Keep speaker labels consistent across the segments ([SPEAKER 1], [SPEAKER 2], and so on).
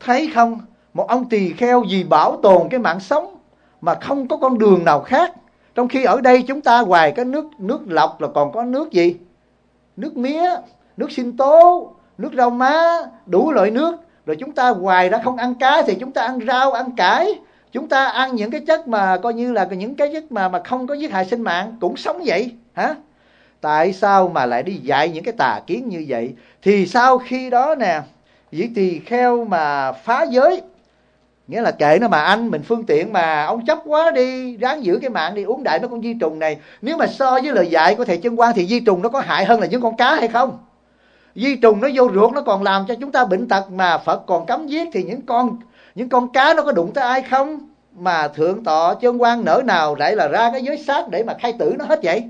[SPEAKER 1] Thấy không? Một ông tỳ kheo vì bảo tồn cái mạng sống mà không có con đường nào khác. Trong khi ở đây chúng ta ngoài cái nước lọc là còn có nước gì? Nước mía, nước sinh tố, nước rau má, đủ loại nước. Rồi chúng ta ngoài ra không ăn cá thì chúng ta ăn rau, ăn cải. Chúng ta ăn những cái chất mà coi như là những cái chất mà không có giết hại sinh mạng, cũng sống vậy hả? Tại sao mà lại đi dạy những cái tà kiến như vậy? Thì sau khi đó nè, vị tỳ kheo mà phá giới, nghĩa là kệ nó mà anh, mình phương tiện mà ông chấp quá đi, ráng giữ cái mạng đi, uống đại mấy con di trùng này. Nếu mà so với lời dạy của thầy Chân Quang thì di trùng nó có hại hơn là những con cá hay không? Di trùng nó vô ruột nó còn làm cho chúng ta bệnh tật, mà Phật còn cấm giết, thì những con cá nó có đụng tới ai không? Mà Thượng tọa Chân Quang nỡ nào lại là ra cái giới sát để mà khai tử nó hết vậy?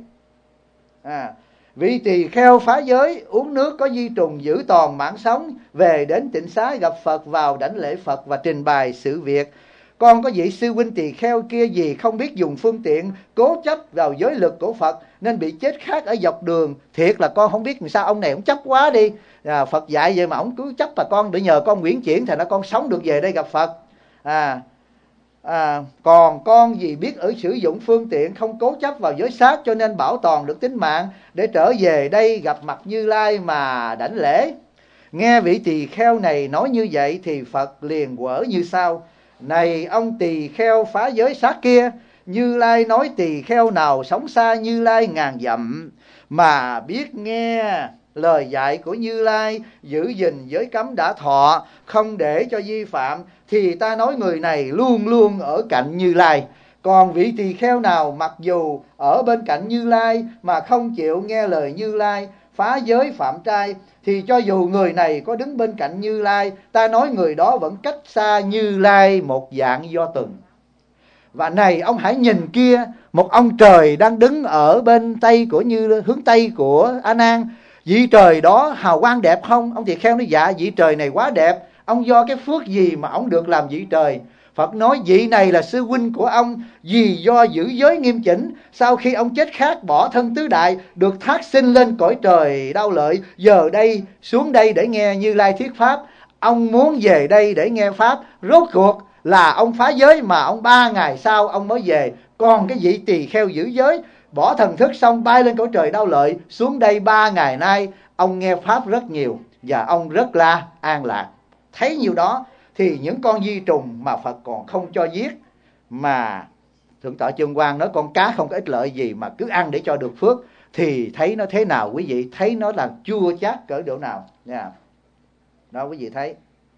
[SPEAKER 1] Vị tỳ kheo phá giới, uống nước có di trùng, giữ toàn mạng sống, về đến tịnh xá gặp Phật, vào đảnh lễ Phật và trình bày sự việc. Con có vị sư huynh tỳ kheo kia vì không biết dùng phương tiện, cố chấp vào giới lực của Phật nên bị chết khát ở dọc đường. Thiệt là con không biết làm sao ông này ông chấp quá đi. Phật dạy vậy mà ông cứ chấp, và con để nhờ con nguyện chuyển thành ra con sống được về đây gặp Phật. Còn con vì biết ở sử dụng phương tiện, không cố chấp vào giới sát, cho nên bảo toàn được tính mạng để trở về đây gặp mặt Như Lai mà đảnh lễ. Nghe vị tỳ kheo này nói như vậy thì Phật liền quở như sau: này ông tỳ kheo phá giới sát kia, Như Lai nói tỳ kheo nào sống xa Như Lai ngàn dặm mà biết nghe lời dạy của Như Lai, giữ gìn giới cấm đã thọ, không để cho vi phạm, thì ta nói người này luôn luôn ở cạnh Như Lai. Còn vị tỳ kheo nào mặc dù ở bên cạnh Như Lai mà không chịu nghe lời Như Lai, phá giới phạm trai, thì cho dù người này có đứng bên cạnh Như Lai, ta nói người đó vẫn cách xa Như Lai một dạng do tuần. Và này ông hãy nhìn kia, một ông trời đang đứng ở bên tây của hướng tây của A Nan. Vị trời đó hào quang đẹp không? Ông tỳ kheo nói dạ, vị trời này quá đẹp. Ông do cái phước gì mà ông được làm vị trời? Phật nói vị này là sư huynh của ông, vì do giữ giới nghiêm chỉnh, sau khi ông chết khát bỏ thân tứ đại, được thác sinh lên cõi trời đau lợi, giờ đây xuống đây để nghe Như Lai thuyết pháp. Ông muốn về đây để nghe pháp, rốt cuộc là ông phá giới mà ông 3 ngày sau ông mới về. Còn cái vị tỳ kheo giữ giới, bỏ thần thức xong bay lên cõi trời đau lợi, xuống đây 3 ngày nay ông nghe pháp rất nhiều và ông rất là an lạc. Thấy nhiều đó thì những con di trùng mà Phật còn không cho giết, mà Thượng tọa Chân Quang nói con cá không có ích lợi gì mà cứ ăn để cho được phước, thì thấy nó thế nào quý vị? Thấy nó là chua chát cỡ độ nào nha. Đó quý vị thấy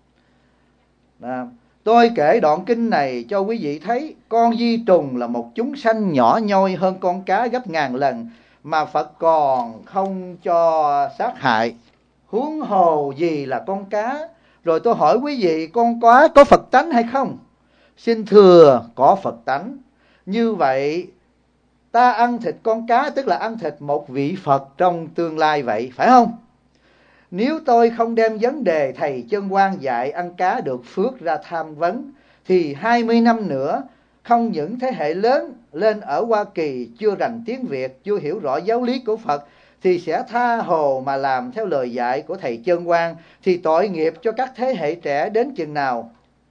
[SPEAKER 1] đó. Tôi kể đoạn kinh này cho quý vị thấy con di trùng là một chúng sanh nhỏ nhoi hơn con cá gấp ngàn lần, mà Phật còn không cho sát hại, huống hồ gì là con cá. Rồi tôi hỏi quý vị, con cá có Phật tánh hay không? Xin thưa, có Phật tánh. Như vậy ta ăn thịt con cá tức là ăn thịt một vị Phật trong tương lai vậy, phải không? Nếu tôi không đem vấn đề thầy Chân Quang dạy ăn cá được phước ra tham vấn, thì 20 năm nữa, không những thế hệ lớn lên ở Hoa Kỳ chưa rành tiếng Việt, chưa hiểu rõ giáo lý của Phật, thì sẽ tha hồ mà làm theo lời dạy của thầy Chân Quang, thì tội nghiệp cho các thế hệ trẻ đến chừng nào.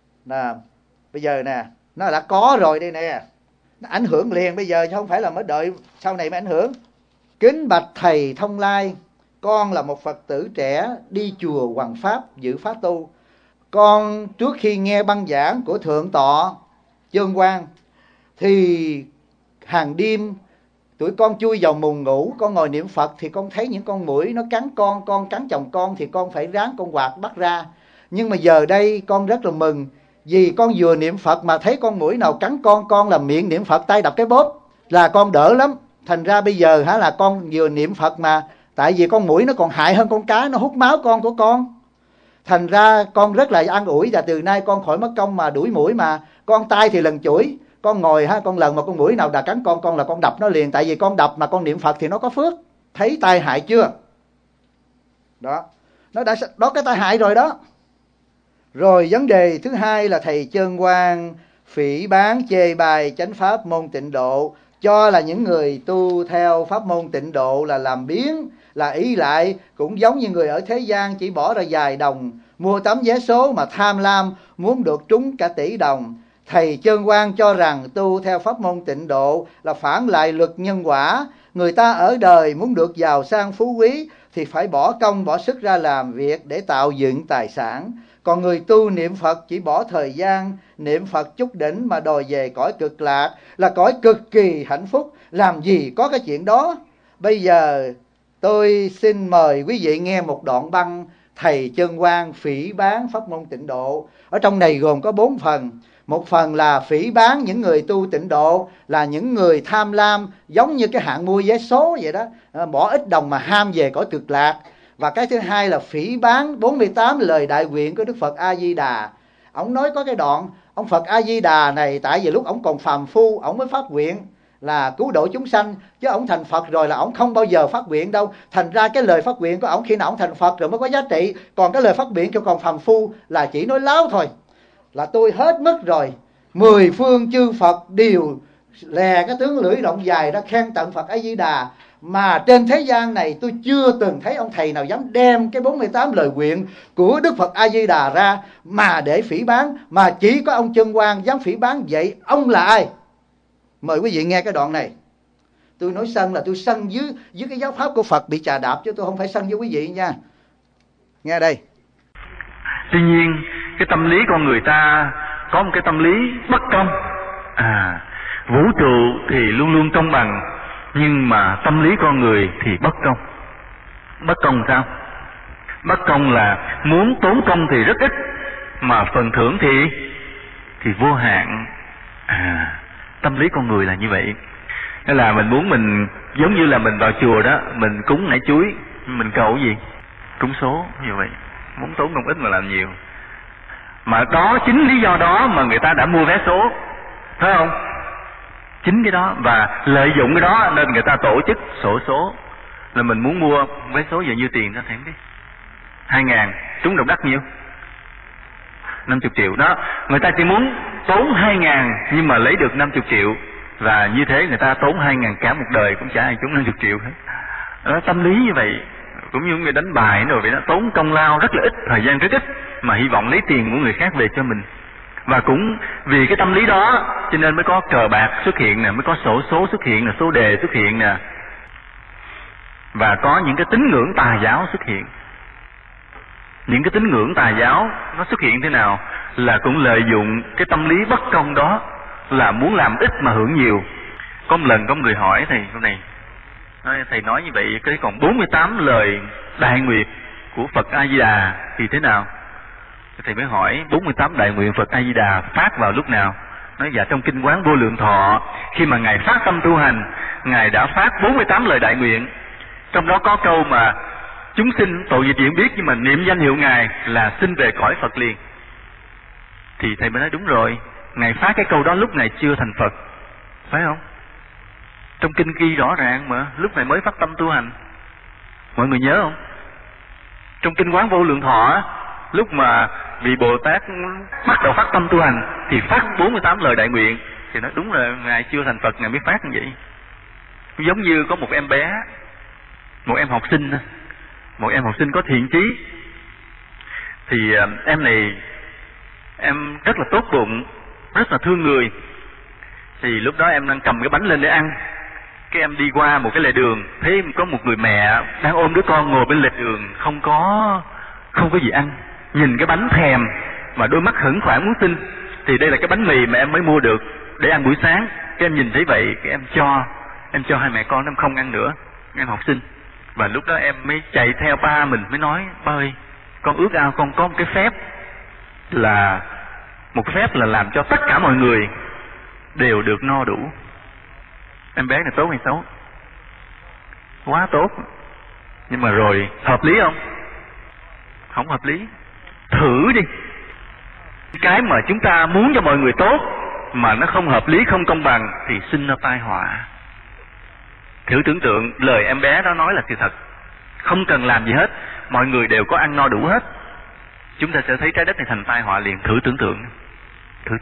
[SPEAKER 1] Bây giờ nè, nó đã có rồi đây nè, nó ảnh hưởng liền bây giờ chứ không phải là mới đợi sau này mới ảnh hưởng. Kính bạch thầy Thông Lai, con là một Phật tử trẻ đi chùa Hoằng Pháp giữ pháp tu. Con trước khi nghe băng giảng của Thượng tọa Chân Quang thì hàng đêm tụi con chui vào mùng ngủ, con ngồi niệm Phật thì con thấy những con muỗi nó cắn con cắn chồng con thì con phải ráng con quạt bắt ra. Nhưng mà giờ đây con rất là mừng, vì con vừa niệm Phật mà thấy con muỗi nào cắn con làm miệng niệm Phật tay đập cái bóp là con đỡ lắm. Thành ra bây giờ là con vừa niệm Phật mà, tại vì con muỗi nó còn hại hơn con cá, nó hút máu của con. Thành ra con rất là an ủi, và từ nay con khỏi mất công mà đuổi muỗi, mà con tay thì lần chửi, con ngồi con lần mà con muỗi nào đã cắn con là con đập nó liền, tại vì con đập mà con niệm Phật thì nó có phước. Thấy tai hại chưa? Đó, nó đã đó, cái tai hại rồi đó. Rồi vấn đề thứ hai là thầy Chân Quang phỉ báng chê bai chánh pháp môn Tịnh Độ, cho là những người tu theo pháp môn Tịnh Độ là làm biếng, là ý lại cũng giống như người ở thế gian chỉ bỏ ra vài đồng mua tấm vé số mà tham lam muốn được trúng cả tỷ đồng. Thầy Chân Quang cho rằng tu theo pháp môn Tịnh Độ là phản lại luật nhân quả. Người ta ở đời muốn được giàu sang phú quý thì phải bỏ công bỏ sức ra làm việc để tạo dựng tài sản. Còn người tu niệm Phật chỉ bỏ thời gian niệm Phật chút đỉnh mà đòi về cõi cực lạc, là cõi cực kỳ hạnh phúc. Làm gì có cái chuyện đó. Bây giờ tôi xin mời quý vị nghe một đoạn băng Thầy Chân Quang phỉ báng pháp môn Tịnh Độ. Ở trong này gồm có 4 phần. Một phần là phỉ báng những người tu Tịnh Độ, là những người tham lam, giống như cái hạng mua vé số vậy đó, bỏ ít đồng mà ham về cõi cực lạc. Và cái thứ hai là phỉ báng 48 lời đại nguyện của Đức Phật A Di Đà. Ông nói có cái đoạn ông Phật A Di Đà này, tại vì lúc ông còn phàm phu, ông mới phát nguyện là cứu độ chúng sanh, chứ ông thành Phật rồi là ông không bao giờ phát nguyện đâu. Thành ra cái lời phát nguyện của ông khi nào ông thành Phật rồi mới có giá trị. Còn cái lời phát nguyện khi còn phàm phu là chỉ nói láo thôi. Là tôi hết mức rồi, 10 phương chư Phật đều lè cái tướng lưỡi rộng dài ra khen tặng Phật A Di Đà. Mà trên thế gian này tôi chưa từng thấy ông thầy nào dám đem cái 48 lời nguyện của Đức Phật A Di Đà ra mà để phỉ báng. Mà chỉ có ông Chân Quang dám phỉ báng. Vậy ông là ai? Mời quý vị nghe cái đoạn này. Tôi nói sân là tôi sân dưới cái giáo pháp của Phật bị chà đạp, chứ tôi không phải sân với quý vị nha. Nghe đây.
[SPEAKER 2] Tuy nhiên cái tâm lý con người ta có một cái tâm lý bất công. Vũ trụ thì luôn luôn công bằng, nhưng mà tâm lý con người thì bất công. Bất công sao? Bất công là muốn tốn công thì rất ít, mà phần thưởng thì vô hạn. Tâm lý con người là như vậy. Nên là mình muốn, mình giống như là mình vào chùa đó, mình cúng nải chuối, mình cầu gì? Trúng số như vậy. Muốn tốn công ít mà làm nhiều. Mà đó chính lý do đó mà người ta đã mua vé số, phải không? Chính cái đó, và lợi dụng cái đó nên người ta tổ chức xổ số. Là mình muốn mua vé số giờ nhiêu tiền đó thèm đi, 2.000, trúng độc đắc nhiêu? 50 triệu đó. Người ta chỉ muốn tốn 2.000 nhưng mà lấy được 50 triệu. Và như thế người ta tốn 2.000 cả một đời cũng chả ai trúng 50 triệu hết. Đó, tâm lý như vậy. Cũng như người đánh bài rồi vậy đó, tốn công lao rất là ít, thời gian rất ít, mà hy vọng lấy tiền của người khác về cho mình. Và cũng vì cái tâm lý đó cho nên mới có cờ bạc xuất hiện nè, mới có xổ số xuất hiện nè, số đề xuất hiện nè, và có những cái tín ngưỡng tà giáo xuất hiện. Những cái tín ngưỡng tà giáo nó xuất hiện thế nào? Là cũng lợi dụng cái tâm lý bất công đó, là muốn làm ít mà hưởng nhiều. Có một lần có người hỏi thầy câu này, thầy nói như vậy cái còn 48 lời đại nguyện của Phật A Di Đà thì thế nào? Thầy mới hỏi 48 đại nguyện Phật A Di Đà phát vào lúc nào? Nói dạ trong kinh Quán Vô Lượng Thọ, khi mà ngài phát tâm tu hành, ngài đã phát 48 lời đại nguyện. Trong đó có câu mà chúng sinh tội gì chuyện biết, nhưng mà niệm danh hiệu ngài là sinh về cõi Phật liền. Thì thầy mới nói đúng rồi, ngài phát cái câu đó lúc ngài chưa thành Phật, phải không? Trong kinh ghi rõ ràng mà, lúc này mới phát tâm tu hành. Mọi người nhớ không? Trong kinh Quán Vô Lượng Thọ, lúc mà vị Bồ Tát bắt đầu phát tâm tu hành thì phát 48 lời đại nguyện. Thì nói đúng là ngài chưa thành Phật ngài mới phát như vậy. Giống như có một em bé, một em học sinh có thiện chí. Thì em này, em rất là tốt bụng, rất là thương người. Thì lúc đó em đang cầm cái bánh lên để ăn. Cái em đi qua một cái lề đường, thấy có một người mẹ đang ôm đứa con ngồi bên lề đường, không có gì ăn. Nhìn cái bánh thèm, mà đôi mắt hững hoảng muốn xin. Thì đây là cái bánh mì mà em mới mua được để ăn buổi sáng. Cái em nhìn thấy vậy, cái em cho hai mẹ con em không ăn nữa, em học sinh. Và lúc đó em mới chạy theo ba mình, mới nói ba ơi, con ước ao con có một cái phép là làm cho tất cả mọi người đều được no đủ. Em bé này tốt hay xấu? Quá tốt. Nhưng mà rồi hợp lý không? Không hợp lý. Thử đi. Cái mà chúng ta muốn cho mọi người tốt mà nó không hợp lý, không công bằng thì sinh ra tai họa. Thử tưởng tượng lời em bé đó nói là sự thật, không cần làm gì hết, mọi người đều có ăn no đủ hết, chúng ta sẽ thấy trái đất này thành tai họa liền. Thử tưởng tượng. Thử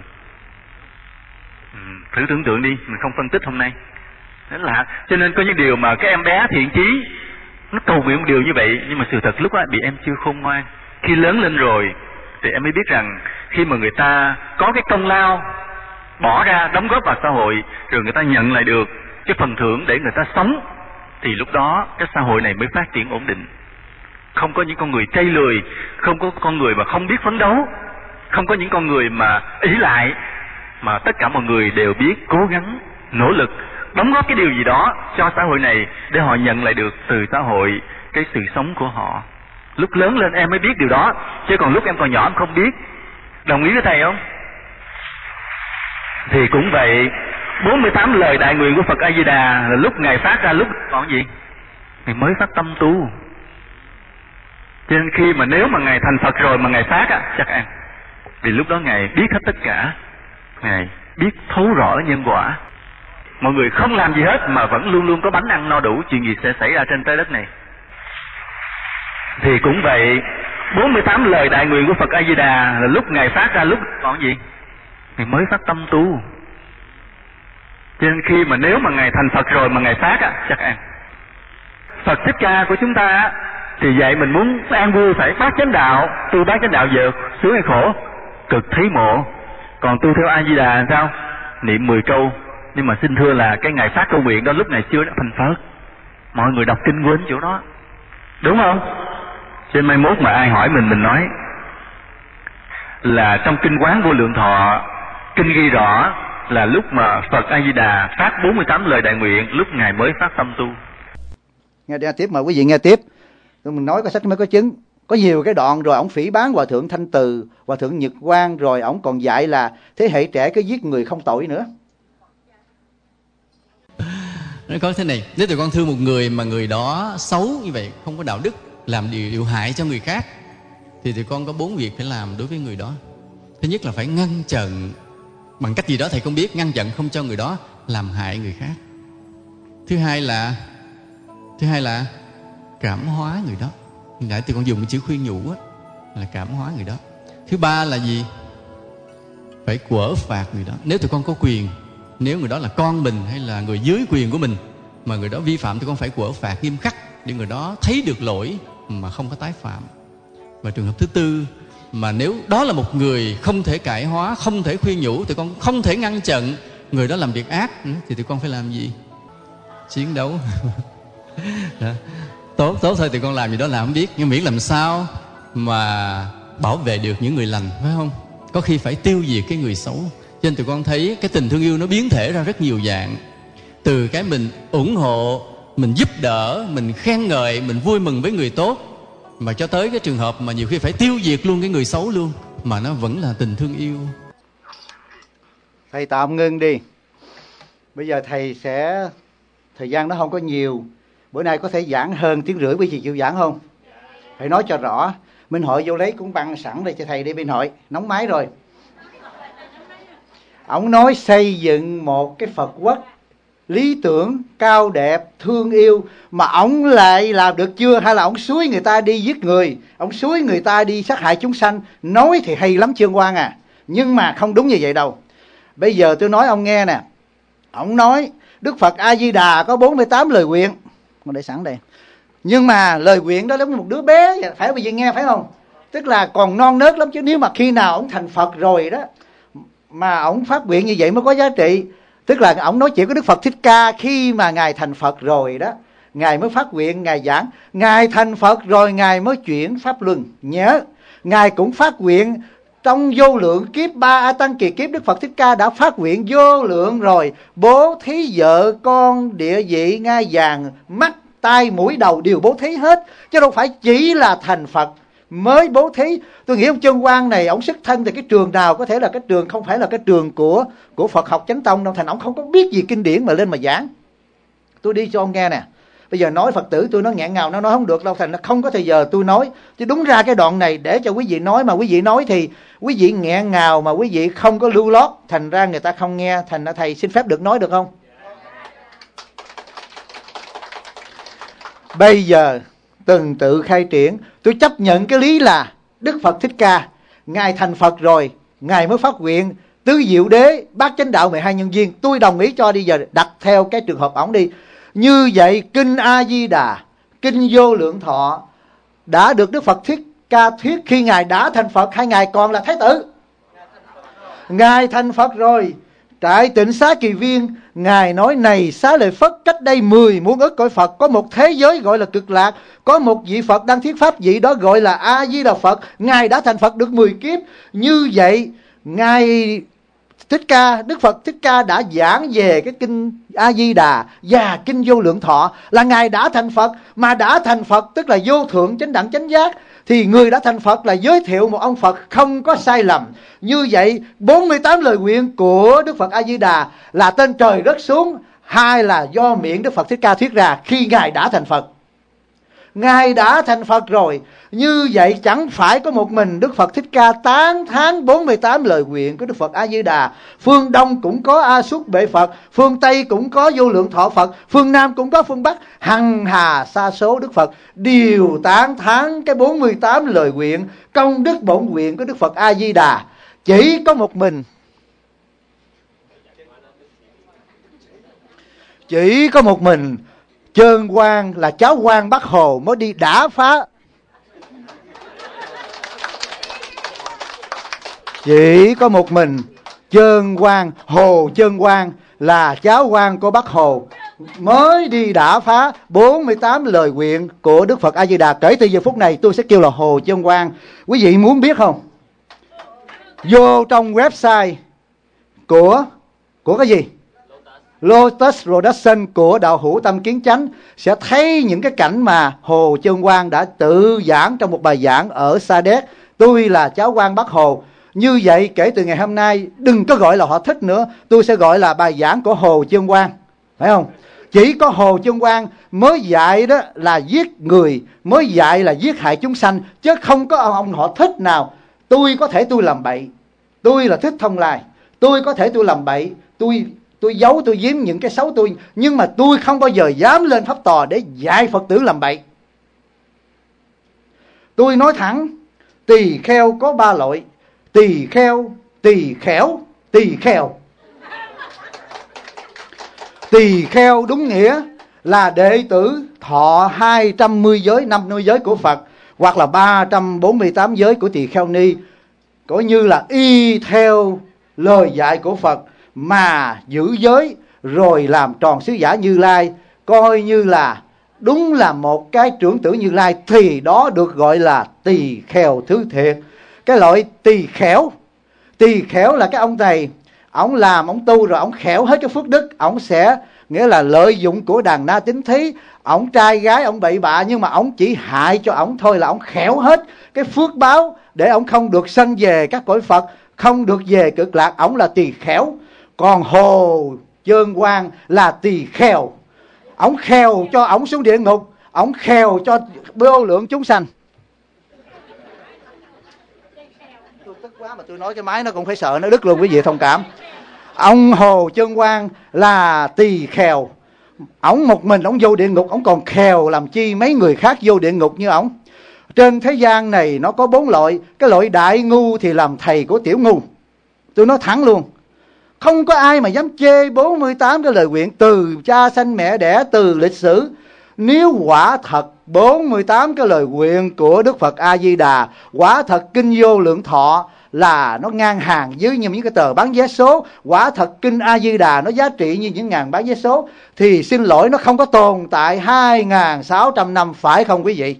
[SPEAKER 2] tưởng tượng đi, mình không phân tích hôm nay. Đó là cho nên có những điều mà cái em bé thiện chí nó cầu nguyện một điều như vậy, nhưng mà sự thật lúc đó bị em chưa khôn ngoan, Khi lớn lên rồi thì em mới biết rằng khi mà người ta có cái công lao bỏ ra đóng góp vào xã hội, rồi người ta nhận lại được cái phần thưởng để người ta sống, thì lúc đó cái xã hội này mới phát triển ổn định. Không có những con người trây lười, không có con người mà không biết phấn đấu, không có những con người mà ỷ lại, mà tất cả mọi người đều biết cố gắng, nỗ lực, đóng góp cái điều gì đó cho xã hội này để họ nhận lại được từ xã hội cái sự sống của họ. Lúc lớn lên em mới biết điều đó, chứ còn lúc em còn nhỏ em không biết. Đồng ý với thầy không? Thì cũng vậy, 48 lời đại nguyện của Phật A Di Đà là lúc Ngài phát ra, lúc còn gì? Ngài mới phát tâm tu. Cho nên khi mà nếu mà Ngài thành Phật rồi mà Ngài phát á, chắc ăn. Vì lúc đó Ngài biết hết tất cả, Ngài biết thấu rõ nhân quả. Mọi người không làm gì hết mà vẫn luôn luôn có bánh ăn no đủ, chuyện gì sẽ xảy ra trên trái đất này. Thì cũng vậy, 48 lời đại nguyện của Phật A Di Đà là lúc Ngài phát ra, lúc còn gì? Ngài mới phát tâm tu. Cho nên khi mà nếu mà Ngài thành Phật rồi mà Ngài phát á, chắc ăn. Phật Thích Ca của chúng ta thì vậy, mình muốn an vui phải bát chánh đạo. Tu bát chánh đạo giờ sướng hay khổ? Cực thấy mộ. Còn tu theo A Di Đà làm sao? Niệm 10 câu. Nhưng mà xin thưa là cái Ngài phát câu nguyện đó lúc Ngài chưa đã thành Phật. Mọi người đọc kinh quên chỗ đó, đúng không? Trên mai mốt mà ai hỏi mình nói là trong kinh Quán Vô Lượng Thọ, kinh ghi rõ là lúc mà Phật A Di Đà phát 48 lời đại nguyện, lúc Ngài mới phát tâm tu.
[SPEAKER 1] Nghe tiếp, mời quý vị nghe tiếp. Mình nói có sách mới có chứng. Có nhiều cái đoạn rồi ổng phỉ báng Hòa Thượng Thanh Từ, Hòa Thượng Nhật Quang, rồi ổng còn dạy là thế hệ trẻ cứ giết người không tội nữa.
[SPEAKER 3] Nó có thế này, nếu tụi con thương một người mà người đó xấu như vậy, không có đạo đức, làm điều hại cho người khác, thì tụi con có 4 việc phải làm đối với người đó. Thứ nhất là phải ngăn chặn bằng cách gì đó thầy không biết, ngăn chặn không cho người đó làm hại người khác. Thứ hai là cảm hóa người đó. Nãy tụi con dùng cái chữ khuyên nhủ á, là cảm hóa người đó. Thứ ba là gì? Phải quở phạt người đó. Nếu tụi con có quyền, nếu người đó là con mình hay là người dưới quyền của mình mà người đó vi phạm, tụi con phải quở phạt nghiêm khắc để người đó thấy được lỗi mà không có tái phạm. Và trường hợp thứ tư, mà nếu đó là một người không thể cải hóa, không thể khuyên nhủ, tụi con không thể ngăn chặn người đó làm việc ác nữa, thì tụi con phải làm gì? Chiến đấu. Tốt thôi, tụi con làm gì đó làm không biết, nhưng miễn làm sao mà bảo vệ được những người lành, phải không? Có khi phải tiêu diệt cái người xấu. Cho nên tụi con thấy cái tình thương yêu nó biến thể ra rất nhiều dạng. Từ cái mình ủng hộ, mình giúp đỡ, mình khen ngợi, mình vui mừng với người tốt, mà cho tới cái trường hợp mà nhiều khi phải tiêu diệt luôn cái người xấu luôn, mà nó vẫn là tình thương yêu.
[SPEAKER 1] Thầy tạm ngưng đi. Bây giờ thời gian nó không có nhiều. Bữa nay có thể giảng hơn 1 tiếng rưỡi, quý vị chịu giảng không? Hãy nói cho rõ. Minh Hội vô lấy cuốn băng sẵn đây cho thầy đi. Minh Hội nóng máy rồi. Ông nói xây dựng một cái Phật quốc lý tưởng, cao đẹp, thương yêu, mà ông lại làm được chưa? Hay là ông xúi người ta đi giết người, ông xúi người ta đi sát hại chúng sanh? Nói thì hay lắm Trương Quang à, nhưng mà không đúng như vậy đâu. Bây giờ tôi nói ông nghe nè. Ông nói Đức Phật A Di Đà có 48 lời nguyện, con để sẵn đây. Nhưng mà lời nguyện đó giống như một đứa bé, phải bây giờ nghe phải không? Tức là còn non nớt lắm, chứ nếu mà khi nào ông thành Phật rồi đó mà ông phát nguyện như vậy mới có giá trị. Tức là ông nói chuyện của Đức Phật Thích Ca khi mà Ngài thành Phật rồi đó, Ngài mới phát nguyện, Ngài giảng. Ngài thành Phật rồi Ngài mới chuyển Pháp Luân. Nhớ, Ngài cũng phát nguyện trong vô lượng kiếp, 3 A Tăng Kỳ kiếp Đức Phật Thích Ca đã phát nguyện vô lượng rồi. Bố thí vợ con, địa vị, ngai vàng, mắt, tai, mũi, đầu đều bố thí hết, chứ đâu phải chỉ là thành Phật mới bố thí. Tôi nghĩ ông Trân Quang này, ông xuất thân từ cái trường nào, có thể là cái trường không phải là cái trường của Phật học Chánh Tông đâu, thành ông không có biết gì kinh điển mà lên mà giảng. Tôi đi cho ông nghe nè. Bây giờ nói Phật tử tôi nó nghẹn ngào, nó nói không được đâu, thành nó không có thời giờ tôi nói. Chứ đúng ra cái đoạn này để cho quý vị nói, mà quý vị nói thì quý vị nghẹn ngào mà quý vị không có lưu lót, thành ra người ta không nghe. Thành ra thầy xin phép được nói được không? Bây giờ từng tự khai triển. Tôi chấp nhận cái lý là Đức Phật Thích Ca, Ngài thành Phật rồi, Ngài mới phát nguyện tứ diệu đế, bát chánh đạo, 12 nhân duyên. Tôi đồng ý cho đi, giờ đặt theo cái trường hợp ổng đi. Như vậy kinh A Di Đà, kinh Vô Lượng Thọ đã được Đức Phật Thích Ca Thuyết khi Ngài đã thành Phật hay Ngài còn là Thái tử? Ngài thành Phật rồi. Tại Tịnh Xá Kỳ Viên, Ngài nói: này Xá Lợi Phất, cách đây 10 muôn ức cõi Phật có một thế giới gọi là Cực Lạc, có một vị Phật đang thuyết pháp, vị đó gọi là A Di Đà Phật. Ngài đã thành Phật được 10 kiếp. Như vậy Ngài Đức Phật Thích Ca đã giảng về cái kinh A Di Đà và kinh Vô Lượng Thọ, là Ngài đã thành Phật. Mà đã thành Phật tức là vô thượng chánh đẳng chánh giác, thì người đã thành Phật là giới thiệu một ông Phật không có sai lầm. Như vậy 48 lời nguyện của Đức Phật A Di Đà là tên trời rớt xuống, hay là do miệng Đức Phật Thích Ca thuyết ra khi Ngài đã thành Phật? Ngài đã thành Phật rồi. Như vậy chẳng phải có một mình Đức Phật Thích Ca tán thán 48 lời nguyện của Đức Phật A Di Đà. Phương Đông cũng có A Xúc Bệ Phật, phương Tây cũng có Vô Lượng Thọ Phật, phương Nam cũng có phương Bắc, hằng hà sa số Đức Phật đều tán thán cái 48 lời nguyện công đức bổn nguyện của Đức Phật A Di Đà. Chỉ có một mình Chơn Quang là cháu Quan Bắc Hồ mới đi đả phá. Chỉ có một mình Chơn Quang, Hồ Chơn Quang là cháu Quan của Bắc Hồ mới đi đả phá 48 lời nguyện của Đức Phật A Di Đà. Kể từ giờ phút này tôi sẽ kêu là Hồ Chơn Quang. Quý vị muốn biết không? Vô trong website của cái gì? Lotus Production của đạo hữu Tâm Kiến Chánh sẽ thấy những cái cảnh mà Hồ Chơn Quang đã tự giảng trong một bài giảng ở Sa Đéc. Tôi là cháu Quan Bắc Hồ. Như vậy kể từ ngày hôm nay đừng có gọi là Họ Thích nữa, tôi sẽ gọi là bài giảng của Hồ Chơn Quang, phải không? Chỉ có Hồ Chơn Quang mới dạy đó là giết người, mới dạy là giết hại chúng sanh, chứ không có ông Họ Thích nào. Tôi có thể tôi làm bậy, tôi là Thích Thông Lai, tôi có thể tôi làm bậy, tôi giấu tôi giếm những cái xấu tôi, nhưng mà tôi không bao giờ dám lên pháp tòa để dạy Phật tử làm bậy. Tôi nói thẳng, tỳ kheo có 3 loại: tỳ kheo, tỳ khẻo, tỳ kheo. Tỳ kheo đúng nghĩa là đệ tử thọ 210 giới, 50 giới của Phật, hoặc là 348 giới của tỳ kheo ni, coi như là y theo lời dạy của Phật mà giữ giới, rồi làm tròn sứ giả Như Lai, coi như là đúng là một cái trưởng tử Như Lai, thì đó được gọi là tỳ kheo thứ thiệt. Cái loại tỳ khẻo là cái ông này, ông làm, ông tu rồi ông khẻo hết cái phước đức, ông sẽ nghĩa là lợi dụng của đàn na tín thí, ông trai gái ông bậy bạ, nhưng mà ông chỉ hại cho ông thôi, là ông khẻo hết cái phước báo để ông không được sanh về các cõi Phật, không được về Cực Lạc. Ông là tỳ khẻo. Còn Hồ Chơn Quang là tỳ kheo. Ông kheo cho ông xuống địa ngục, ông kheo cho vô lượng chúng sanh. Tôi tức quá mà tôi nói cái máy nó cũng phải sợ nó đứt luôn, quý vị thông cảm. Ông Hồ Chơn Quang là tỳ kheo. Ông một mình ông vô địa ngục, ông còn kheo làm chi mấy người khác vô địa ngục như ông. Trên thế gian này nó có 4 loại. Cái loại đại ngu thì làm thầy của tiểu ngu. Tôi nói thẳng luôn, không có ai mà dám chê 48 cái lời nguyện từ cha sanh mẹ đẻ, từ lịch sử. Nếu quả thật 48 cái lời nguyện của Đức Phật A Di Đà, quả thật kinh Vô Lượng Thọ là nó ngang hàng với những cái tờ bán vé số, quả thật kinh A Di Đà nó giá trị như những ngàn bán vé số, thì xin lỗi, nó không có tồn tại 2.600 năm, phải không quý vị?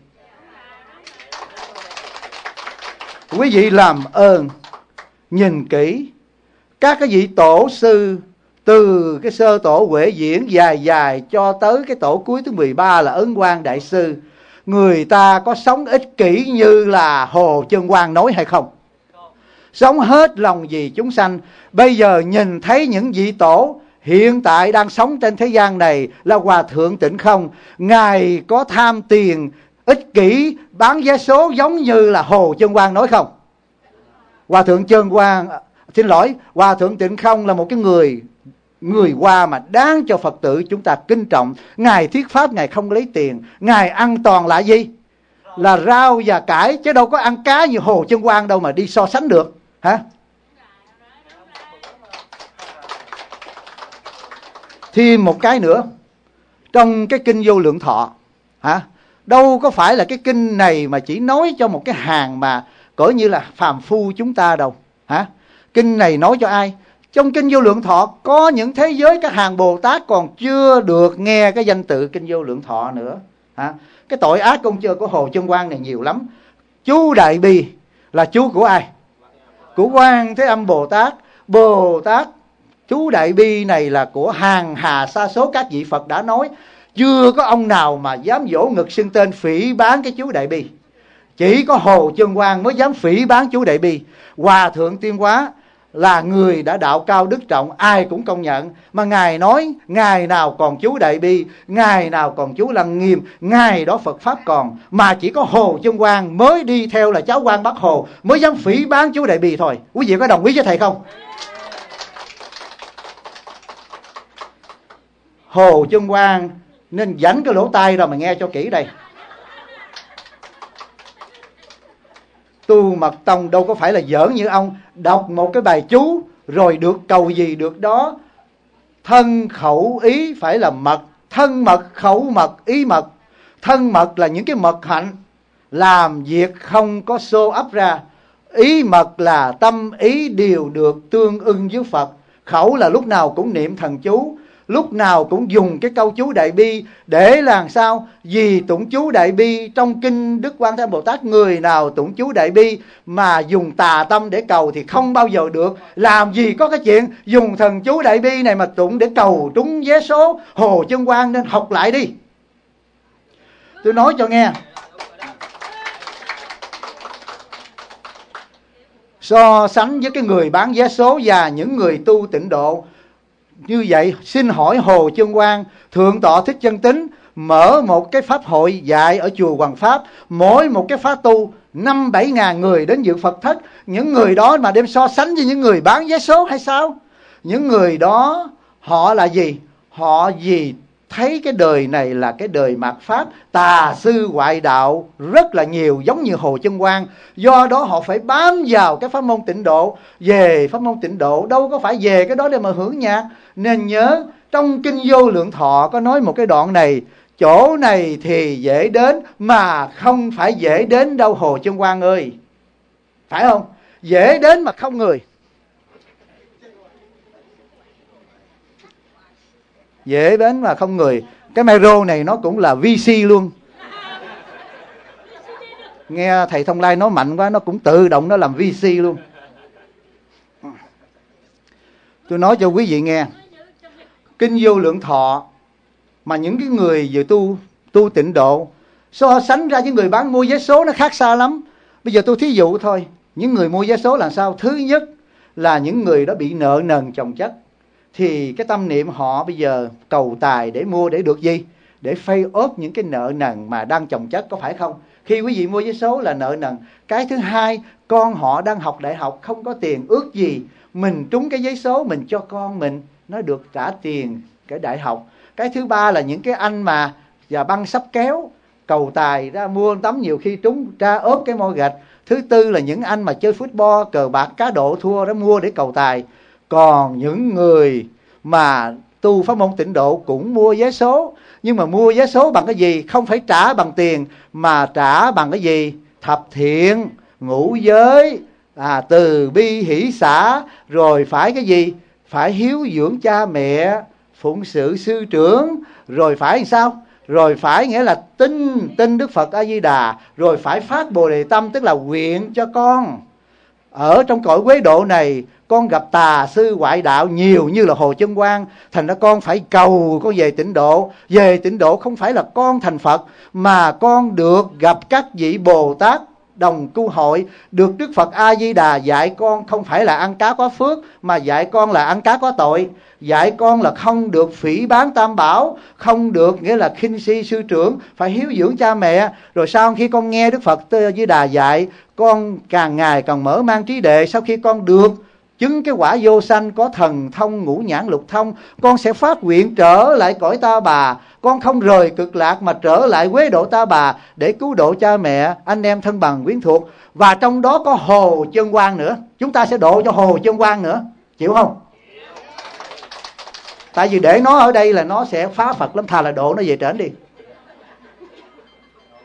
[SPEAKER 1] Quý vị làm ơn nhìn kỹ các cái vị tổ sư, từ cái sơ tổ Huệ Diễn dài cho tới cái tổ cuối thứ 13 là Ấn Quang Đại Sư. Người ta có sống ích kỷ như là Hồ Chơn Quang nói hay không? Sống hết lòng vì chúng sanh. Bây giờ nhìn thấy những vị tổ hiện tại đang sống trên thế gian này là Hòa Thượng Tịnh Không. Ngài có tham tiền, ích kỷ, bán vé số giống như là Hồ Chơn Quang nói không? Hòa Thượng Hòa Thượng Tịnh Không là một cái người Hoa mà đáng cho Phật tử chúng ta kính trọng. Ngài thuyết pháp, Ngài không lấy tiền. Ngài ăn toàn là gì? Là rau và cải, chứ đâu có ăn cá như Hồ Chơn Quang đâu mà đi so sánh được. Hả? Thêm một cái nữa, trong cái kinh Vô Lượng Thọ, Đâu có phải là cái kinh này mà chỉ nói cho một cái hàng mà cỡ như là phàm phu chúng ta đâu. Hả? Kinh này nói cho ai? Trong Kinh Vô Lượng Thọ có những thế giới các hàng Bồ Tát còn chưa được nghe cái danh tự Kinh Vô Lượng Thọ nữa. Hả? Cái tội ác công chơ của Hồ Chân Quang này nhiều lắm. Chú Đại Bi là chú của ai? Của Quan Thế Âm Bồ Tát. Bồ Tát chú Đại Bi này là của hàng hà sa số các vị Phật đã nói. Chưa có ông nào mà dám vỗ ngực xưng tên phỉ báng cái chú Đại Bi. Chỉ có Hồ Chân Quang mới dám phỉ báng chú Đại Bi. Hòa Thượng Tuyên Hóa là người đã đạo cao đức trọng, ai cũng công nhận. Mà Ngài nói ngày nào còn chú Đại Bi, ngày nào còn chú Lăng Nghiêm, ngày đó Phật Pháp còn. Mà chỉ có Hồ Chân Quang mới đi theo là cháu Quan Bắc Hồ mới dám phỉ báng chú Đại Bi thôi. Quý vị có đồng ý với thầy không? Hồ Chân Quang nên dảnh cái lỗ tai ra mà nghe cho kỹ đây. Tu Mật Tông đâu có phải là giỡn như ông đọc một cái bài chú rồi được cầu gì được đó. Thân khẩu ý phải là mật. Thân mật, khẩu mật, ý mật. Thân mật là những cái mật hạnh, làm việc không có show up ra. Ý mật là tâm ý đều được tương ưng với Phật. Khẩu là lúc nào cũng niệm thần chú, lúc nào cũng dùng cái câu chú Đại Bi để làm sao? Vì tụng chú Đại Bi trong kinh Đức Quan Thế Âm Bồ Tát, người nào tụng chú Đại Bi mà dùng tà tâm để cầu thì không bao giờ được. Làm gì có cái chuyện dùng thần chú Đại Bi này mà tụng để cầu trúng vé số. Hồ Chân Quang nên học lại đi. Tôi nói cho nghe, so sánh với cái người bán vé số và những người tu tịnh độ như vậy, xin hỏi Hồ Chân Quang, Thượng tọa Thích Chân Tín mở một cái pháp hội dạy ở chùa Hoàng Pháp, mỗi một cái khóa tu 5-7 ngàn người đến dự Phật thất. Những người đó mà đem so sánh với những người bán vé số hay sao? Những người đó họ là gì? Họ vì thấy cái đời này là cái đời mạt Pháp, tà sư ngoại đạo rất là nhiều, giống như Hồ Chân Quang. Do đó họ phải bám vào cái pháp môn tịnh độ. Về pháp môn tịnh độ đâu có phải về cái đó để mà hưởng nhạc. Nên nhớ trong Kinh Vô Lượng Thọ có nói một cái đoạn này, chỗ này thì dễ đến mà không phải dễ đến đâu Hồ Chân Quang ơi. Phải không? Dễ đến mà không người. Dễ đến mà không người. Cái micro này nó cũng là VC luôn. Nghe thầy Thông Lai nói mạnh quá, nó cũng tự động nó làm VC luôn. Tôi nói cho quý vị nghe, Kinh Vô Lượng Thọ mà những cái người vừa tu tịnh độ so sánh ra với người bán mua vé số nó khác xa lắm. Bây giờ tôi thí dụ thôi. Những người mua vé số là sao? Thứ nhất là những người đó bị nợ nần chồng chất, thì cái tâm niệm họ bây giờ cầu tài để mua để được gì? Để pay off những cái nợ nần mà đang chồng chất, có phải không? Khi quý vị mua vé số là nợ nần. Cái thứ hai, con họ đang học đại học không có tiền, ước gì mình trúng cái giấy số mình cho con mình nó được trả tiền cái đại học. Cái thứ ba là những cái anh mà và băng sắp kéo cầu tài ra mua tấm, nhiều khi trúng tra ốp cái môi gạch. Thứ tư là những anh mà chơi football, cờ bạc, cá độ thua đó mua để cầu tài. Còn những người mà tu pháp môn tịnh độ cũng mua vé số, nhưng mà mua vé số bằng cái gì? Không phải trả bằng tiền mà trả bằng cái gì? Thập thiện, ngũ giới, từ bi hỷ xả, rồi phải cái gì? Phải hiếu dưỡng cha mẹ, phụng sự sư trưởng, rồi phải sao? Rồi phải nghĩa là tin Đức Phật A Di Đà, rồi phải phát Bồ Đề tâm, tức là nguyện cho con ở trong cõi quế độ này con gặp tà sư ngoại đạo nhiều như là Hồ Chân Quang, thành ra con phải cầu con về tịnh độ. Về tịnh độ không phải là con thành Phật, mà con được gặp các vị Bồ Tát đồng tu hội, được Đức Phật A Di Đà dạy con không phải là ăn cá có phước, mà dạy con là ăn cá có tội. Dạy con là không được phỉ báng tam bảo, không được nghĩa là khinh si sư trưởng, phải hiếu dưỡng cha mẹ. Rồi sau khi con nghe Đức Phật A Di Đà dạy, con càng ngày càng mở mang trí đệ. Sau khi con được chứng cái quả vô sanh, có thần thông ngũ nhãn lục thông, con sẽ phát nguyện trở lại cõi Ta Bà. Con không rời cực lạc mà trở lại quế độ Ta Bà để cứu độ cha mẹ, anh em thân bằng quyến thuộc. Và trong đó có Hồ Chân Quang nữa. Chúng ta sẽ độ cho Hồ Chân Quang nữa. Chịu không? Tại vì để nó ở đây là nó sẽ phá Phật lắm, thà là độ nó về trển đi.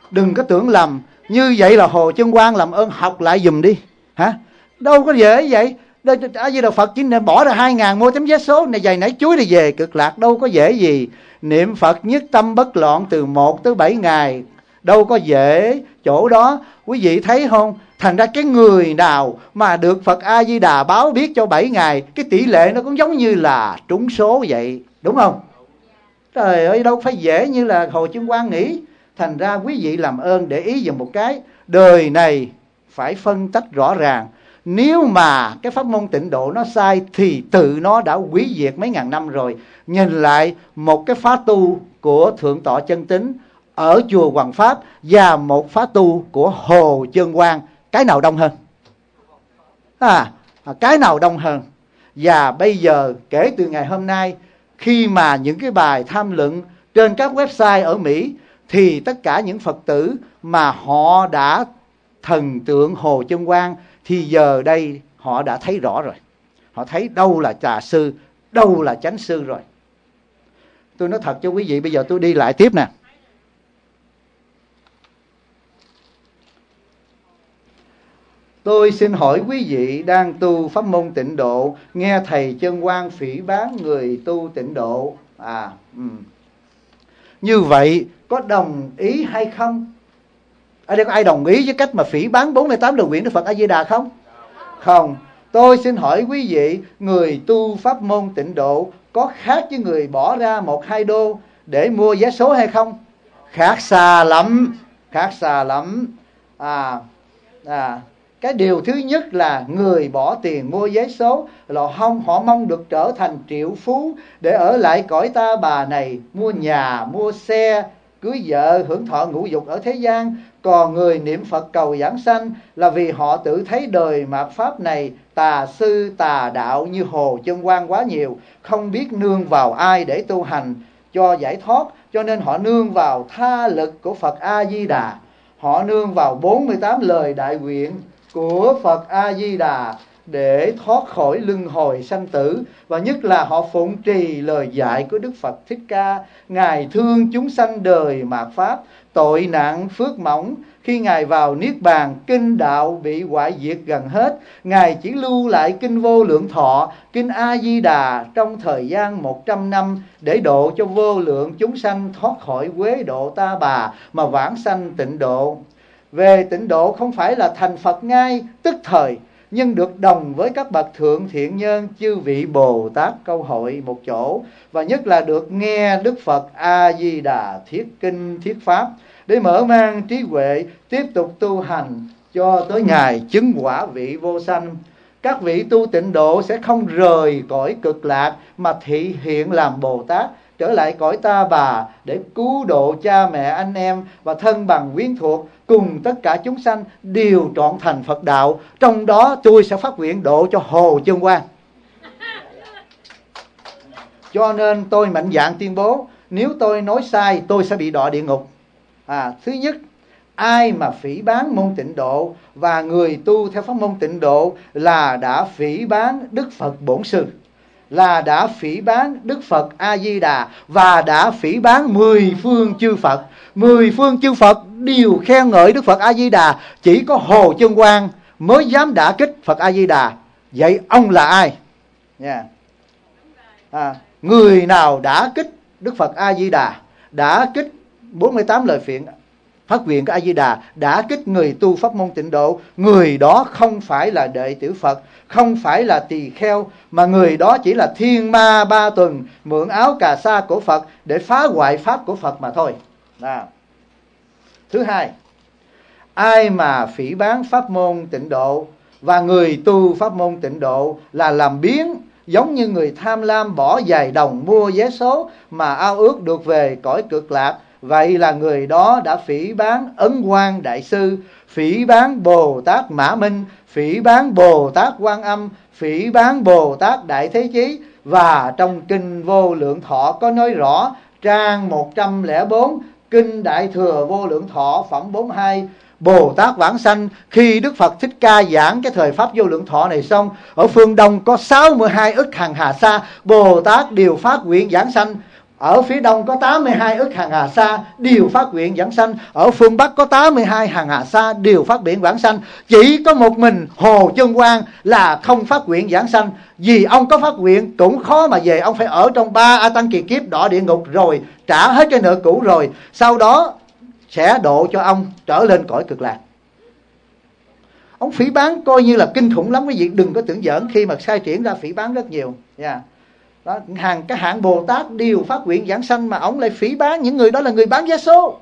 [SPEAKER 1] Đừng có tưởng lầm như vậy là Hồ Chân Quang làm ơn học lại giùm đi. Hả? Đâu có dễ vậy. A Di Đà Phật chỉ nên bỏ ra 2.000 mua tấm vé số này, giày nảy chuối đi về Cực Lạc, đâu có dễ gì. Niệm Phật nhất tâm bất loạn từ 1 tới 7 ngày, đâu có dễ chỗ đó. Quý vị thấy không? Thành ra cái người nào mà được Phật A Di Đà báo biết cho 7 ngày, cái tỷ lệ nó cũng giống như là trúng số vậy, đúng không? Trời ơi, đâu phải dễ như là Hồ Chân Quang nghĩ. Thành ra quý vị làm ơn để ý dùm một cái, đời này phải phân tách rõ ràng. Nếu mà cái pháp môn tịnh độ nó sai thì tự nó đã hủy diệt mấy ngàn năm rồi. Nhìn lại một cái phá tu của Thượng tọa Chân Tín ở chùa Hoằng Pháp và một phá tu của Hồ Chân Quang, cái nào đông hơn? Cái nào đông hơn? Và bây giờ kể từ ngày hôm nay, khi mà những cái bài tham luận trên các website ở Mỹ, thì tất cả những Phật tử mà họ đã thần tượng Hồ Chân Quang thì giờ đây họ đã thấy rõ rồi. Họ thấy đâu là trà sư, đâu là chánh sư rồi. Tôi nói thật cho quý vị, bây giờ tôi đi lại tiếp nè. Tôi xin hỏi quý vị đang tu pháp môn tịnh độ, nghe thầy Chân Quang phỉ báng người tu tịnh độ. Như vậy có đồng ý hay không? Ở đây có ai đồng ý với cách mà phỉ báng 48 lời nguyện Đức Phật A Di Đà không? Không. Tôi xin hỏi quý vị, người tu pháp môn tịnh độ có khác với người bỏ ra 1-2 đô để mua vé số hay không? Khác xa lắm. Khác xa lắm. Cái điều thứ nhất là người bỏ tiền mua vé số là họ mong được trở thành triệu phú để ở lại cõi ta bà này, mua nhà, mua xe, cưới vợ, hưởng thọ ngũ dục ở thế gian. Còn người niệm Phật cầu giảng sanh là vì họ tự thấy đời mạt pháp này tà sư tà đạo như Hồ Chân Quang quá nhiều, không biết nương vào ai để tu hành cho giải thoát, cho nên họ nương vào tha lực của Phật A Di Đà. Họ nương vào 48 lời đại nguyện của Phật A Di Đà để thoát khỏi luân hồi sanh tử. Và nhất là họ phụng trì lời dạy của Đức Phật Thích Ca. Ngài thương chúng sanh đời mạt pháp, tội nặng phước mỏng. Khi Ngài vào Niết Bàn, kinh đạo bị hoại diệt gần hết. Ngài chỉ lưu lại kinh Vô Lượng Thọ, kinh A Di Đà trong thời gian 100 năm để độ cho vô lượng chúng sanh thoát khỏi uế độ ta bà mà vãng sanh tịnh độ. Về tịnh độ không phải là thành Phật ngay tức thời, nhưng được đồng với các bậc thượng thiện nhân chư vị Bồ Tát Câu Hội một chỗ, và nhất là được nghe Đức Phật A Di Đà thuyết kinh thuyết pháp để mở mang trí huệ tiếp tục tu hành cho tới ngày chứng quả vị vô sanh. Các vị tu tịnh độ sẽ không rời cõi cực lạc mà thị hiện làm Bồ Tát, trở lại cõi ta bà để cứu độ cha mẹ anh em và thân bằng quyến thuộc cùng tất cả chúng sanh đều trọn thành Phật đạo. Trong đó tôi sẽ phát nguyện độ cho Hồ Chân Quang. Cho nên tôi mạnh dạn tuyên bố, nếu tôi nói sai tôi sẽ bị đọa địa ngục. Thứ nhất, ai mà phỉ báng môn tịnh độ và người tu theo pháp môn tịnh độ là đã phỉ báng Đức Phật Bổn Sư, là đã phỉ báng Đức Phật A Di Đà và đã phỉ báng 10 phương chư Phật. 10 phương chư Phật đều khen ngợi Đức Phật A Di Đà, chỉ có Hồ Chân Quang mới dám đả kích Phật A Di Đà. Vậy ông là ai? Người nào đả kích Đức Phật A Di Đà, đả kích 48 lời phiện phát nguyện của A Di Đà, đả kích người tu pháp môn tịnh độ, người đó không phải là đệ tử Phật, không phải là tỳ kheo, mà người đó chỉ là thiên ma ba tuần mượn áo cà sa của Phật để phá hoại pháp của Phật mà thôi. Thứ hai, ai mà phỉ báng pháp môn tịnh độ và người tu pháp môn tịnh độ là làm biếng, giống như người tham lam bỏ vài đồng mua vé số mà ao ước được về cõi cực lạc. Vậy là người đó đã phỉ báng Ấn Quang Đại Sư, phỉ báng Bồ Tát Mã Minh, phỉ báng Bồ Tát Quan Âm, phỉ báng Bồ Tát Đại Thế Chí. Và trong kinh Vô Lượng Thọ có nói rõ, trang 104, kinh Đại Thừa Vô Lượng Thọ phẩm 42, Bồ Tát vãng sanh khi Đức Phật Thích Ca giảng cái thời pháp Vô Lượng Thọ này xong, ở phương Đông có 62 ức hằng hà sa Bồ Tát đều phát nguyện giảng sanh. Ở phía đông có 82 ức hàng hà sa đều phát nguyện vãng sanh. Ở phương Bắc có 82 hàng hà sa đều phát nguyện vãng sanh. Chỉ có một mình Hồ Chân Quang là không phát nguyện vãng sanh. Vì ông có phát nguyện cũng khó mà về. Ông phải ở trong 3 A Tăng kỳ kiếp đọa địa ngục rồi trả hết cái nợ cũ rồi, sau đó sẽ độ cho ông trở lên cõi cực lạc. Ông phỉ báng coi như là kinh khủng lắm quý vị, đừng có tưởng giỡn khi mà khai triển ra phỉ báng rất nhiều. Đó, cái hạng Bồ Tát đều phát nguyện vãng sanh mà ông lại phỉ báng, những người đó là người bán vé số.